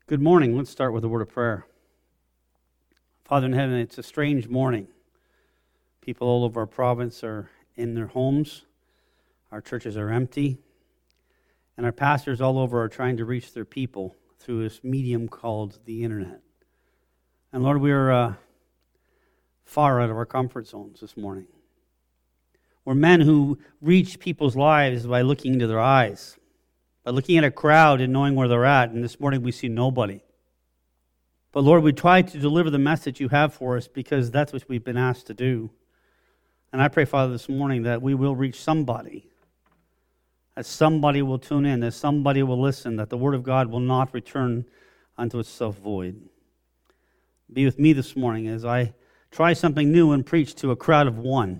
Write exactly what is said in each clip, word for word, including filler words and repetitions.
Good morning. Let's start with a word of prayer. Father in heaven, it's a strange morning. People all over our province are in their homes. Our churches are empty. And our pastors all over are trying to reach their people through this medium called the internet. And Lord, we are uh, far out of our comfort zones this morning. We're men who reach people's lives by looking into their eyes, by looking at a crowd and knowing where they're at. And this morning we see nobody. But Lord, we try to deliver the message you have for us because that's what we've been asked to do. And I pray, Father, this morning that we will reach somebody, that somebody will tune in, that somebody will listen, that the Word of God will not return unto itself void. Be with me this morning as I try something new and preach to a crowd of one.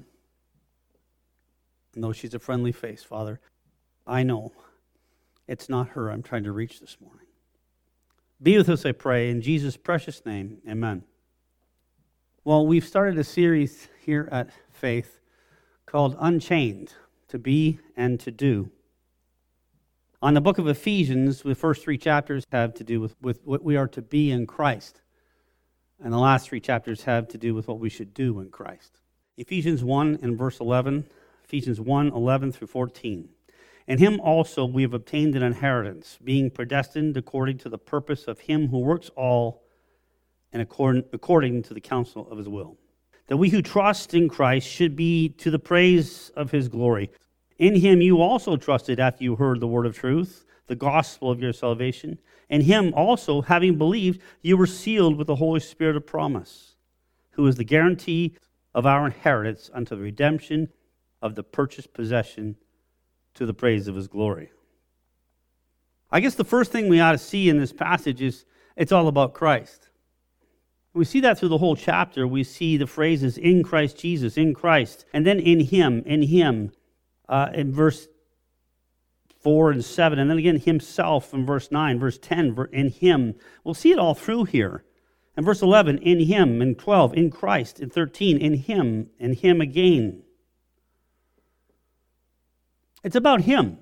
And though she's a friendly face, Father, I know it's not her I'm trying to reach this morning. Be with us, I pray, in Jesus' precious name, amen. Well, we've started a series here at Faith called Unchained, to Be and to Do. On the book of Ephesians, the first three chapters have to do with, with what we are to be in Christ. And the last three chapters have to do with what we should do in Christ. Ephesians one and verse eleven, Ephesians one, eleven through fourteen. In him also we have obtained an inheritance, being predestined according to the purpose of him who works all and according, according to the counsel of his will. That we who trust in Christ should be to the praise of his glory. In him you also trusted after you heard the word of truth, the gospel of your salvation. In him also, having believed, you were sealed with the Holy Spirit of promise, who is the guarantee of our inheritance unto the redemption of the purchased possession to the praise of his glory. I guess the first thing we ought to see in this passage is it's all about Christ. We see that through the whole chapter. We see the phrases in Christ Jesus, in Christ, and then in him, in him, uh, in verse four and seven, and then again himself in verse nine, verse ten, in him. We'll see it all through here. And verse eleven, in him, and twelve, in Christ, and thirteen, in him, and him again. It's about him.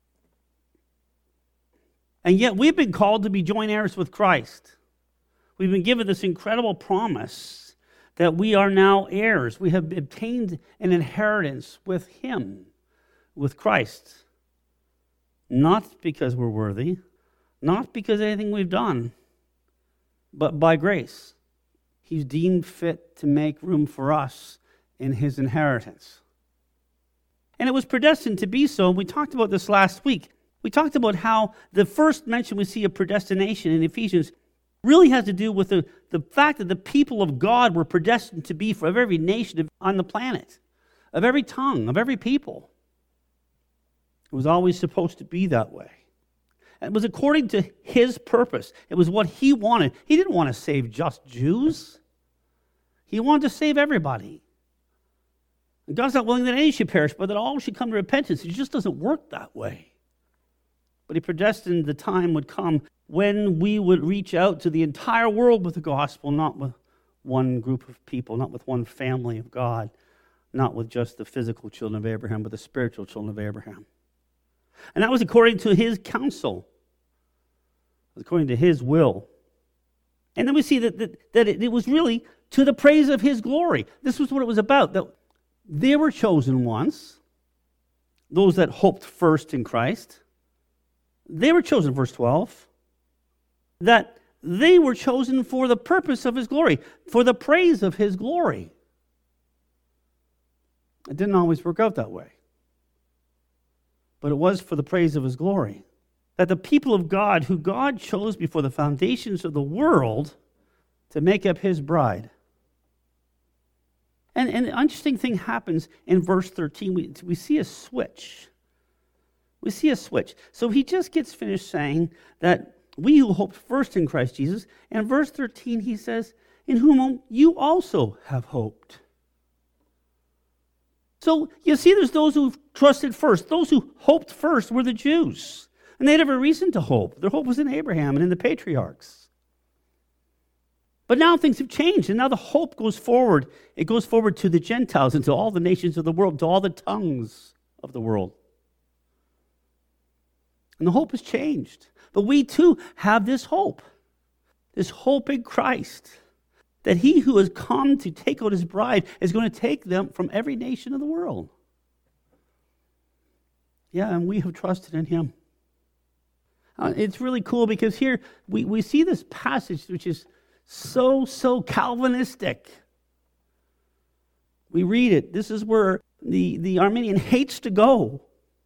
And yet we've been called to be joint heirs with Christ. We've been given this incredible promise that we are now heirs. We have obtained an inheritance with him, with Christ. Not because we're worthy, not because of anything we've done, but by grace. He's deemed fit to make room for us in his inheritance. And it was predestined to be so. We talked about this last week. We talked about how the first mention we see of predestination in Ephesians really has to do with the, the fact that the people of God were predestined to be for every nation on the planet, of every tongue, of every people. It was always supposed to be that way. And it was according to his purpose. It was what he wanted. He didn't want to save just Jews. He wanted to save everybody. And God's not willing that any should perish, but that all should come to repentance. It just doesn't work that way. But he predestined the time would come when we would reach out to the entire world with the gospel, not with one group of people, not with one family of God, not with just the physical children of Abraham, but the spiritual children of Abraham. And that was according to his counsel, according to his will. And then we see that, that, that it, it was really to the praise of his glory. This was what it was about, that they were chosen ones, those that hoped first in Christ. They were chosen, verse twelve, that they were chosen for the purpose of his glory, for the praise of his glory. It didn't always work out that way, but it was for the praise of his glory. That the people of God, who God chose before the foundations of the world to make up his bride. And, and an interesting thing happens in verse thirteen. We, we see a switch. We see a switch. So he just gets finished saying that we who hoped first in Christ Jesus. And verse thirteen, he says, in whom you also have hoped. So you see there's those who trusted first. Those who hoped first were the Jews. And they had every reason to hope. Their hope was in Abraham and in the patriarchs. But now things have changed, and now the hope goes forward. It goes forward to the Gentiles and to all the nations of the world, to all the tongues of the world. And the hope has changed. But we too have this hope. This hope in Christ, that he who has come to take out his bride is going to take them from every nation of the world. Yeah, and we have trusted in him. Uh, it's really cool because here we, we see this passage which is so, so Calvinistic. We read it. This is where the, the Arminian hates to go.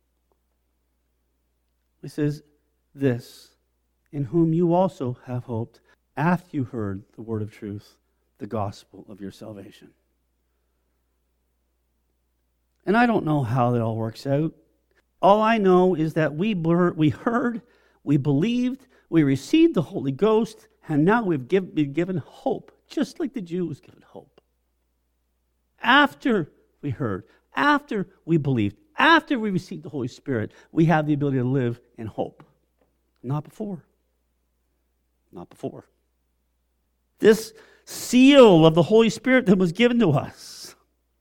It says this, in whom you also have hoped after you heard the word of truth, the gospel of your salvation. And I don't know how that all works out. All I know is that we blur, we heard, we believed, we received the Holy Ghost, and now we've give, been given hope, just like the Jew was given hope. After we heard, after we believed, after we received the Holy Spirit, we have the ability to live in hope. Not before. Not before. This seal of the Holy Spirit that was given to us,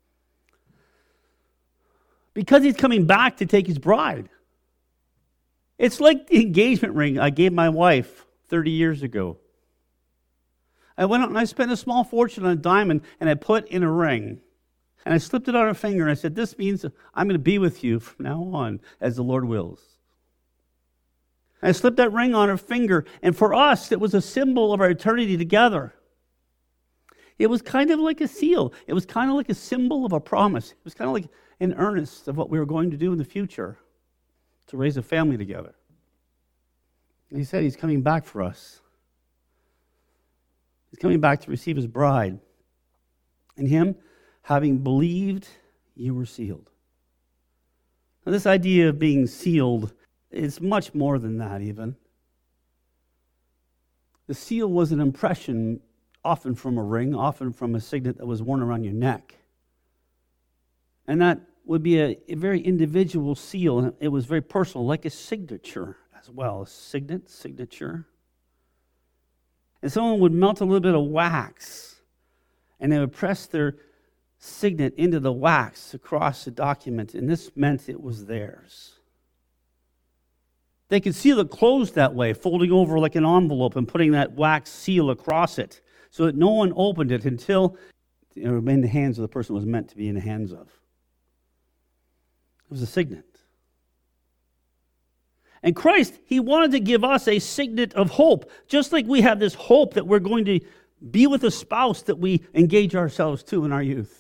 because he's coming back to take his bride. It's like the engagement ring I gave my wife thirty years ago. I went out and I spent a small fortune on a diamond and I put in a ring. And I slipped it on her finger and I said, this means I'm going to be with you from now on as the Lord wills. And I slipped that ring on her finger, and for us it was a symbol of our eternity together. It was kind of like a seal. It was kind of like a symbol of a promise. It was kind of like an earnest of what we were going to do in the future, to raise a family together. And he said he's coming back for us. He's coming back to receive his bride. In him, having believed, you were sealed. Now, this idea of being sealed is much more than that even. The seal was an impression, often from a ring, often from a signet that was worn around your neck. And that would be a, a very individual seal. It was very personal, like a signature as well. A signet, signature. And someone would melt a little bit of wax, and they would press their signet into the wax across the document, and this meant it was theirs. They could seal it closed that way, folding over like an envelope and putting that wax seal across it so that no one opened it until it was in the hands of the person it was meant to be in the hands of. It was a signet. And Christ, he wanted to give us a signet of hope, just like we have this hope that we're going to be with a spouse that we engage ourselves to in our youth.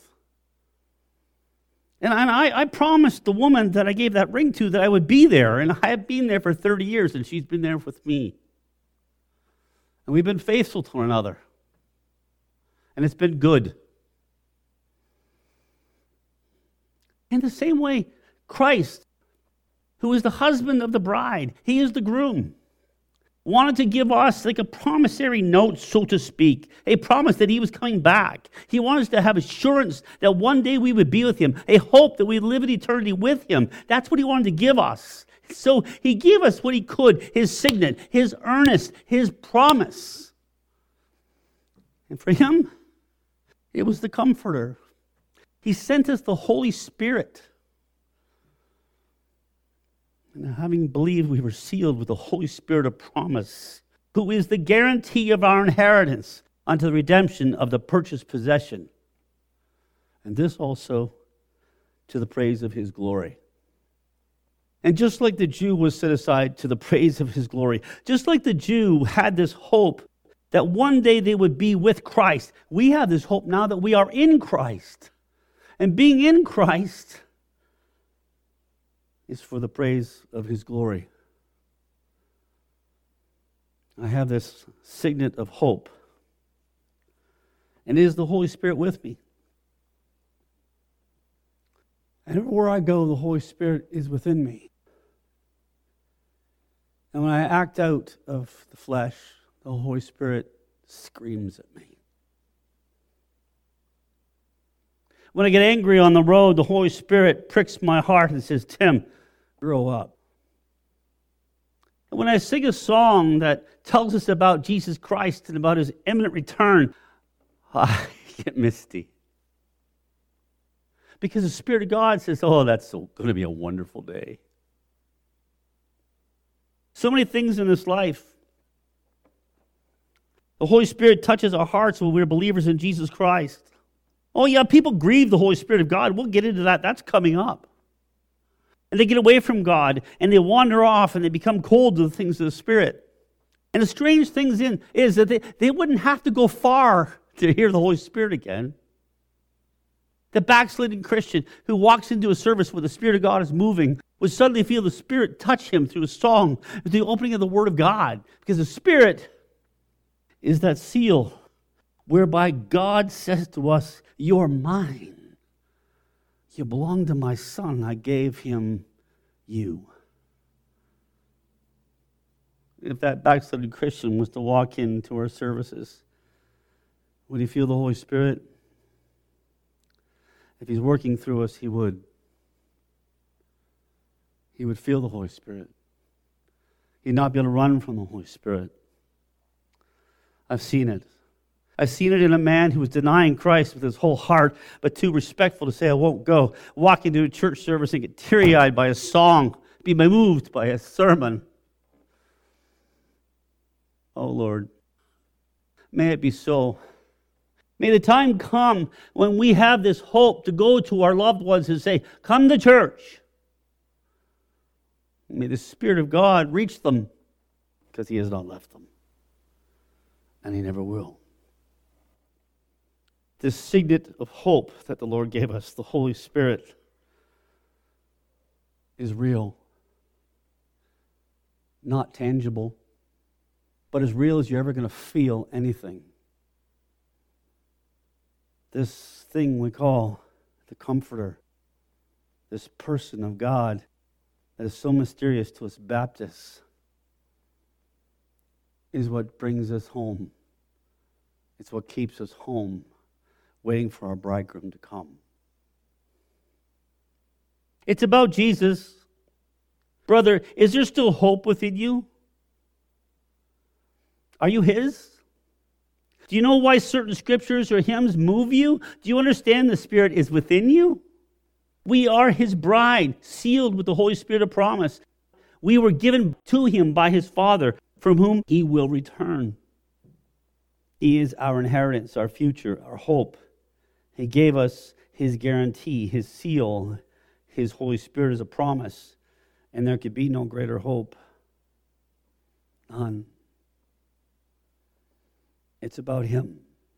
And I, I promised the woman that I gave that ring to that I would be there, and I have been there for thirty years, and she's been there with me. And we've been faithful to one another. And it's been good. In the same way, Christ, who is the husband of the bride, he is the groom, wanted to give us like a promissory note, so to speak, a promise that he was coming back. He wanted us to have assurance that one day we would be with him, a hope that we'd live in eternity with him. That's what he wanted to give us. So he gave us what he could, his signet, his earnest, his promise. And for him, it was the Comforter. He sent us the Holy Spirit. And having believed, we were sealed with the Holy Spirit of promise, who is the guarantee of our inheritance unto the redemption of the purchased possession. And this also to the praise of his glory. And just like the Jew was set aside to the praise of his glory, just like the Jew had this hope that one day they would be with Christ, we have this hope now that we are in Christ. And being in Christ is for the praise of his glory. I have this signet of hope. And it is the Holy Spirit with me. And everywhere I go, the Holy Spirit is within me. And when I act out of the flesh, the Holy Spirit screams at me. When I get angry on the road, the Holy Spirit pricks my heart and says, Tim, grow up. And when I sing a song that tells us about Jesus Christ and about his imminent return, I get misty. Because the Spirit of God says, oh, that's so going to be a wonderful day. So many things in this life. The Holy Spirit touches our hearts when we're believers in Jesus Christ. Oh yeah, people grieve the Holy Spirit of God. We'll get into that. That's coming up. And they get away from God, and they wander off, and they become cold to the things of the Spirit. And the strange thing in is that they, they wouldn't have to go far to hear the Holy Spirit again. The backslidden Christian who walks into a service where the Spirit of God is moving would suddenly feel the Spirit touch him through a song, through the opening of the Word of God. Because the Spirit is that seal whereby God says to us, "You're mine. You belong to my Son. I gave him you." If that backslidden Christian was to walk into our services, would he feel the Holy Spirit? If he's working through us, he would. He would feel the Holy Spirit. He'd not be able to run from the Holy Spirit. I've seen it. I've seen it in a man who was denying Christ with his whole heart, but too respectful to say, "I won't go." Walk into a church service and get teary-eyed by a song, be moved by a sermon. Oh, Lord, may it be so. May the time come when we have this hope to go to our loved ones and say, "Come to church." May the Spirit of God reach them, because he has not left them, and he never will. This signet of hope that the Lord gave us, the Holy Spirit, is real, not tangible, but as real as you're ever going to feel anything. This thing we call the Comforter, this person of God that is so mysterious to us Baptists, is what brings us home. It's what keeps us home, waiting for our bridegroom to come. It's about Jesus. Brother, is there still hope within you? Are you his? Do you know why certain scriptures or hymns move you? Do you understand the Spirit is within you? We are his bride, sealed with the Holy Spirit of promise. We were given to him by his Father, from whom he will return. He is our inheritance, our future, our hope. He gave us his guarantee, his seal, his Holy Spirit as a promise. And there could be no greater hope. None. It's about him.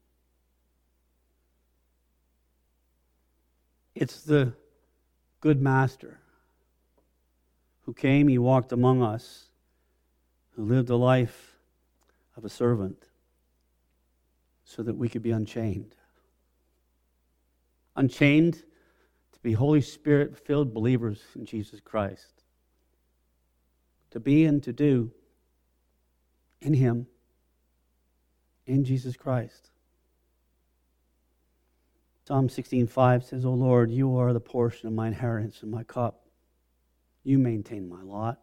It's the good master who came, he walked among us, who lived a life of a servant so that we could be unchained. Unchained to be Holy Spirit-filled believers in Jesus Christ. To be and to do in him, in Jesus Christ. Psalm sixteen five says, "O Lord, you are the portion of my inheritance and my cup. You maintain my lot."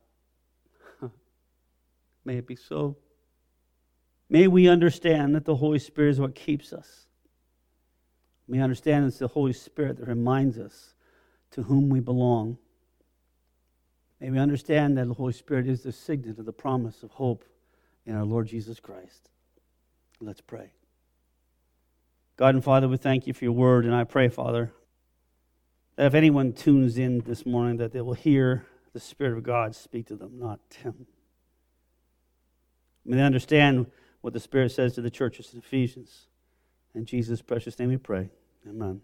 May it be so. May we understand that the Holy Spirit is what keeps us. May we understand it's the Holy Spirit that reminds us to whom we belong. May we understand that the Holy Spirit is the signet of the promise of hope in our Lord Jesus Christ. Let's pray. God and Father, we thank you for your word, and I pray, Father, that if anyone tunes in this morning, that they will hear the Spirit of God speak to them, not him. May they understand what the Spirit says to the churches in Ephesians. In Jesus' precious name we pray. Amen.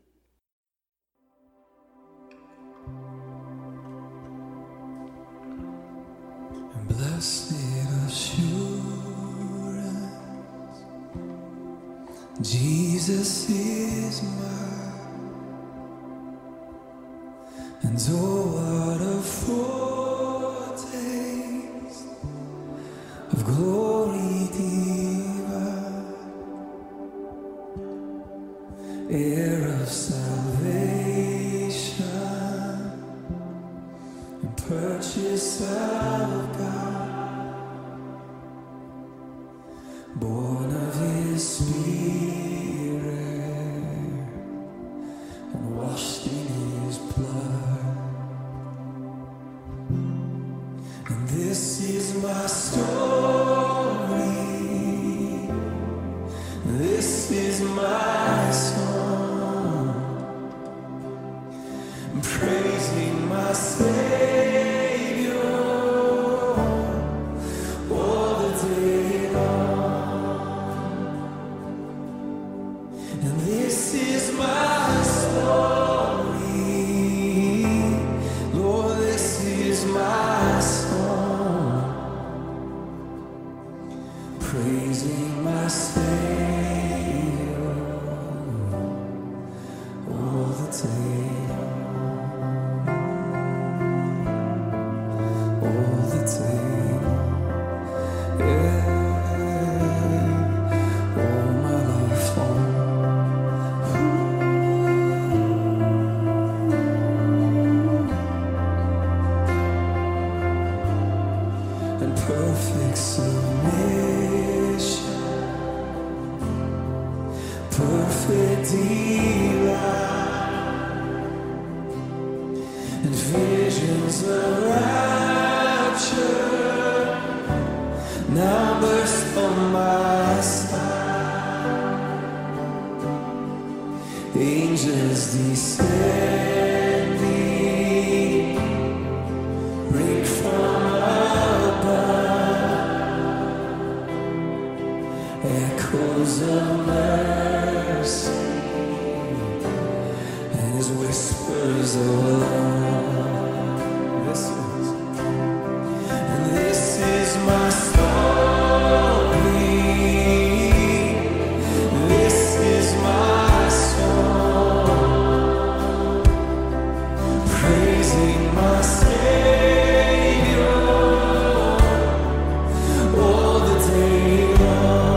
Blessed assurance, Jesus is mine, and oh, what a foretaste of glory divine, heir of salvation, and purchase of God, born of his Spirit, and washed in his blood. And this is my story, praising my Savior all the day, all the day, yeah, all my life long. And perfect submission, perfect delight, and visions of rapture now burst on my sight. Angels descending, bring from echoes of mercy and his whispers of love. This is, and this is my story. This is my song, praising my Savior all the day long.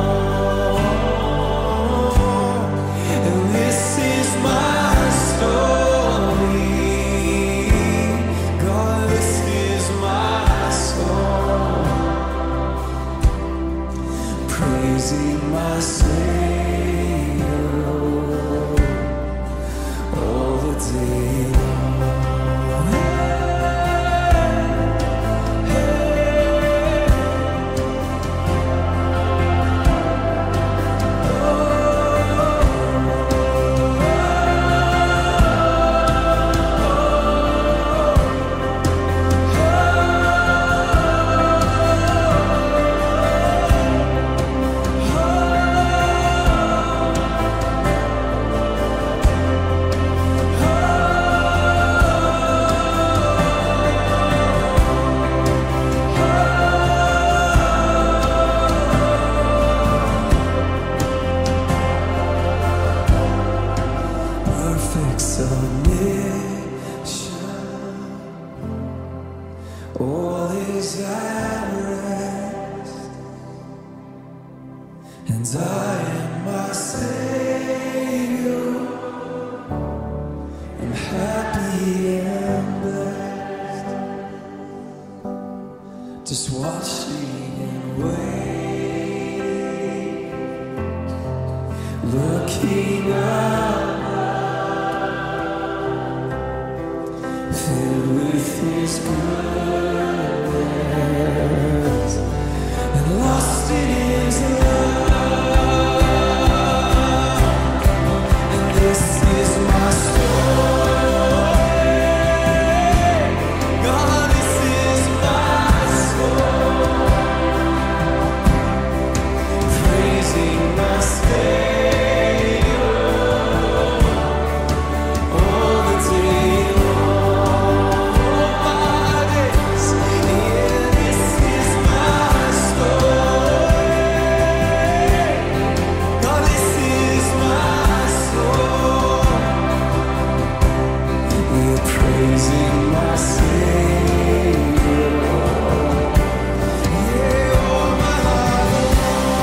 Praising my Savior all the day long. Perfect submission, all is at rest, and I am my Savior. I'm happy and blessed, just watching and waiting, looking up, filled with his goodness and lost in his love. And this is my story. God, this is my song, praising my Savior all the day long. Praising my Savior, yeah, all my life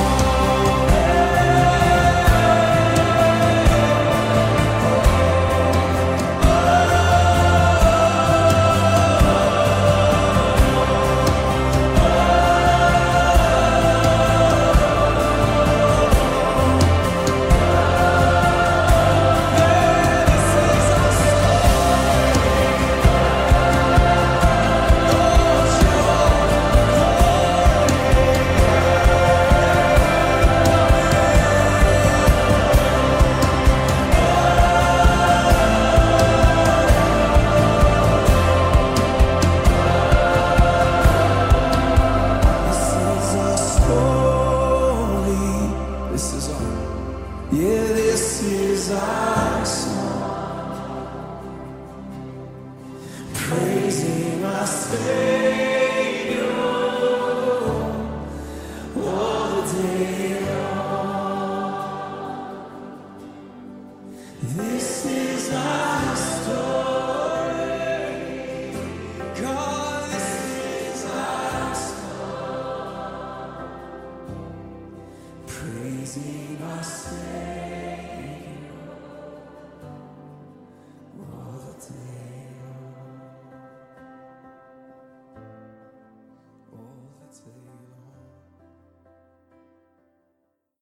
praising my Savior all the day. praising our Savior.